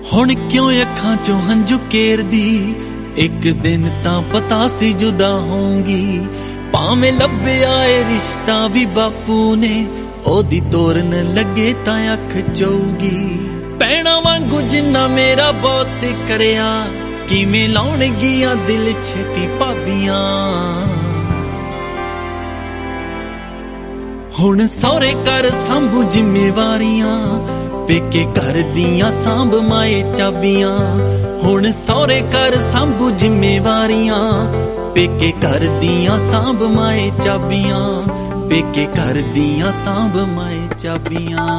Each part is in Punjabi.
ਹੁਣ ਕਿਉਂ ਅੱਖਾਂ ਚੋਂ ਹੰਝੂ ਕੇਰਦੀ, ਇੱਕ ਦਿਨ ਤਾਂ ਪਤਾ ਸੀ ਜੁਦਾ ਹੋਊਂਗੀ। ਭਾਵੇਂ ਲੱਭਿਆ ਏ ਰਿਸ਼ਤਾ ਵੀ ਬਾਪੂ ਨੇ, ਉਹਦੀ ਤੋਰਨ ਲੱਗੇ ਤਾਂ ਅੱਖ ਚੋਊਗੀ। ਪੈਣਾ ਵਾਂਗੂ ਜਿੰਨਾ ਮੇਰਾ ਬਹੁਤ ਕਰਿਆ, ਕਿਵੇਂ ਲਾਉਣਗੀਆਂ ਦਿਲ ਛੇਤੀ ਭਾਬੀਆਂ। ਹੁਣ ਸਹੁਰੇ ਘਰ ਸੰਭੂ ਜ਼ਿੰਮੇਵਾਰੀਆਂ, ਪੇਕੇ ਘਰ ਦੀਆਂ ਸਾਂਭ ਮਾਏ ਚਾਬੀਆਂ। ਹੁਣ ਸਹੁਰੇ ਘਰ ਸੰਭੂ ਜ਼ਿੰਮੇਵਾਰੀਆਂ, ਪੇਕੇ ਘਰ ਦੀਆਂ ਸਾਂਭ ਮਾਏ ਚਾਬੀਆਂ। ਪੇਕੇ ਘਰ ਦੀਆਂ ਸਾਂਭ ਮਾਏ ਚਾਬੀਆਂ।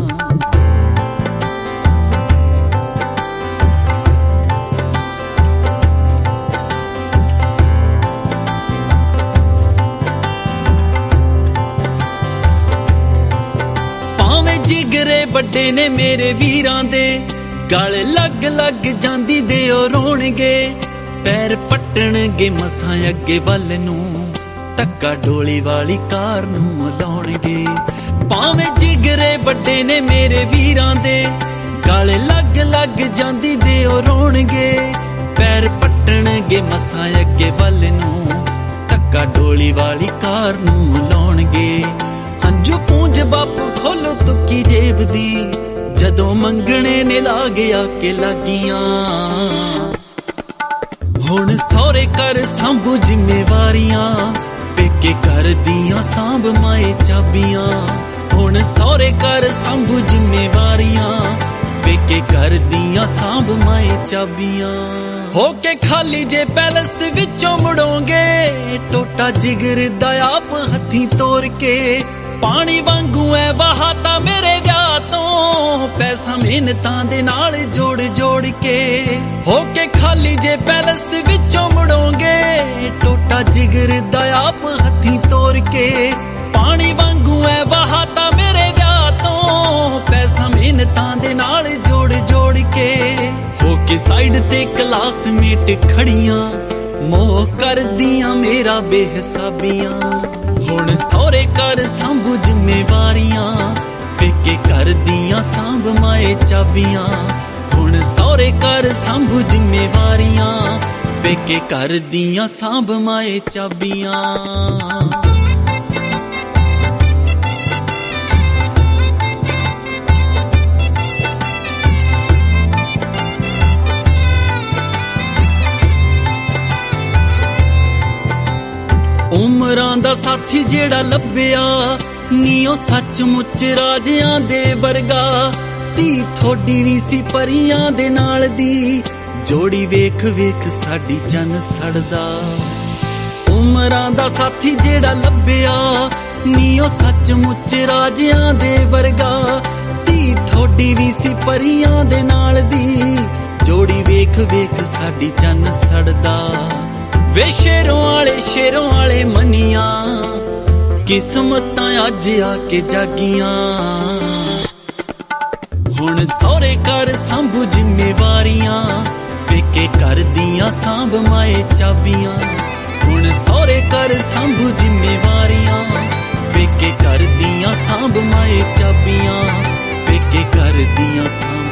ਜਿਗਰੇ ਵੱਡੇ ਨੇ ਮੇਰੇ ਵੀਰਾਂ ਦੇ, ਗਲ ਲੱਗ ਲੱਗ ਜਾਂਦੀ ਦੇ ਉਹ ਰੋਣਗੇ। ਪੈਰ ਪੱਟਣਗੇ ਮਸਾਂ ਅੱਗੇ ਵੱਲ ਨੂੰ, ਧੱਕਾ ਡੋਲੀ ਵਾਲੀ ਕਾਰ ਨੂੰ ਲਾਉਣਗੇ। ਭਾਵੇਂ ਜਿਗਰੇ ਵੱਡੇ ਨੇ ਮੇਰੇ ਵੀਰਾਂ ਦੇ, ਗਲ ਲੱਗ ਲੱਗ ਜਾਂਦੀ ਦੇ ਉਹ ਰੋਣਗੇ। ਪੈਰ ਪੱਟਣਗੇ ਮਸਾਂ ਅੱਗੇ ਵੱਲ ਨੂੰ, ਧੱਕਾ ਡੋਲੀ ਵਾਲੀ ਕਾਰ ਨੂੰ ਲਾਉਣਗੇ। ਹੰਝੂ ਪੂੰਝ ਬਾਪੂ ਖੋਲੋ ਤੁੱਕੀ ਜੇਬ ਦੀ, ਜਦੋਂ ਮੰਗਣੇ ਨੇ ਲਾ ਗਿਆ ਕਿ ਲੱਗੀਆਂ। ਹੁਣ ਸਹੁਰੇ ਘਰ ਸੰਭੂ ਜ਼ਿੰਮੇਵਾਰੀਆਂ, ਪੇਕੇ ਘਰ ਦੀਆਂ ਸਾਂਭ ਮਾਏ ਚਾਬੀਆਂ। ਹੁਣ ਸਹੁਰੇ ਘਰ ਸੰਭੂ ਜ਼ਿੰਮੇਵਾਰੀਆਂ, ਪੇਕੇ ਘਰ ਦੀਆਂ ਸਾਂਭ ਮਾਏ ਚਾਬੀਆਂ। ਹੋ ਕੇ ਖਾਲੀ ਜੇ ਪੈਲਸ ਵਿੱਚੋਂ ਮੁੜੋਂਗੇ, ਟੋਟਾ ਜਿਗਰ ਦਾ ਆਪ ਹੱਥੀਂ ਤੋਰ ਕੇ। ਪਾਣੀ ਵਾਂਗੂ ਐ ਵਹਾਤਾ ਮੇਰੇ ਵਿਆਹ ਤੋਂ, ਪੈਸਾ ਮਿਹਨਤਾਂ ਦੇ ਨਾਲ ਜੋੜ ਜੋੜ ਕੇ। ਹੋ ਕੇ ਖਾਲੀ ਜੇ ਪੈਲਸ ਵਿੱਚੋਂ ਮੁੜੋਂਗੇ, ਟੋਟਾ ਜਿਗਰ ਦਾ ਆਪ ਹੱਥੀਂ ਤੋਰ ਕੇ। ਪਾਣੀ ਵਾਂਗੂ ਐ ਵਹਾਤਾ ਮੇਰੇ ਵਿਆਹ ਤੋਂ, ਪੈਸਾ ਮਿਹਨਤਾਂ ਦੇ ਨਾਲ ਜੋੜ ਜੋੜ ਕੇ। ਹੋ ਕੇ ਸਾਈਡ ਤੇ ਕਲਾਸਮੇਟ ਖੜੀਆਂ, ਮੋਹ ਕਰਦੀਆਂ ਮੇਰਾ ਬੇਹਿਸਾਬੀਆਂ। ਹੁਣ ਸਹੁਰੇ ਘਰ ਸੰਭੂ ਜ਼ਿੰਮੇਵਾਰੀਆਂ, ਪੇਕੇ ਘਰ ਦੀਆਂ ਸਾਂਭ ਮਾਏ ਚਾਬੀਆਂ। ਹੁਣ ਸਹੁਰੇ ਘਰ ਸੰਭੂ ਜ਼ਿੰਮੇਵਾਰੀਆਂ, ਪੇਕੇ ਘਰ ਦੀਆਂ ਸਾਂਭ ਮਾਏ ਚਾਬੀਆਂ। ਉਮਰਾਂ ਦਾ ਸਾਥੀ ਜਿਹੜਾ ਲੱਭਿਆ ਨੀ, ਉਹ ਸੱਚਮੁੱਚ ਰਾਜਿਆਂ ਦੇ ਵਰਗਾ। ਧੀ ਥੋੜੀ ਵੀ ਸੀ ਪਰੀਆਂ ਦੇ ਨਾਲ ਦੀ, ਜੋੜੀ ਵੇਖ ਵੇਖ ਸਾਡੀ ਚੰਨ ਸੜਦਾ। ਉਮਰਾਂ ਦਾ ਸਾਥੀ ਜਿਹੜਾ ਲੱਭਿਆ ਨੀ, ਉਹ ਸੱਚਮੁੱਚ ਰਾਜਿਆਂ ਦੇ ਵਰਗਾ। ਧੀ ਥੋੜੀ ਵੀ ਸੀ ਪਰੀਆਂ ਦੇ ਨਾਲ ਦੀ, ਜੋੜੀ ਵੇਖ ਵੇਖ ਸਾਡੀ ਚੰਨ ਸੜਦਾ। ਵੇ ਸ਼ੇਰੋਂ ਵਾਲੇ ਮੰਨੀਆਂ, ਕਿਸਮਤਾਂ ਅੱਜ ਆ ਕੇ ਜਾਗੀਆਂ। ਹੁਣ ਸਹੁਰੇ ਘਰ ਸੰਭੂ ਜ਼ਿੰਮੇਵਾਰੀਆਂ, ਪੇਕੇ ਘਰ ਦੀਆਂ ਸਾਂਭ ਮਾਏ ਚਾਬੀਆਂ। ਹੁਣ ਸਹੁਰੇ ਘਰ ਸੰਭੂ ਜ਼ਿੰਮੇਵਾਰੀਆਂ, ਪੇਕੇ ਘਰ ਦੀਆਂ ਸਾਂਭ ਮਾਏ ਚਾਬੀਆਂ। ਪੇਕੇ ਘਰ ਦੀਆਂ ਸਾਂਭ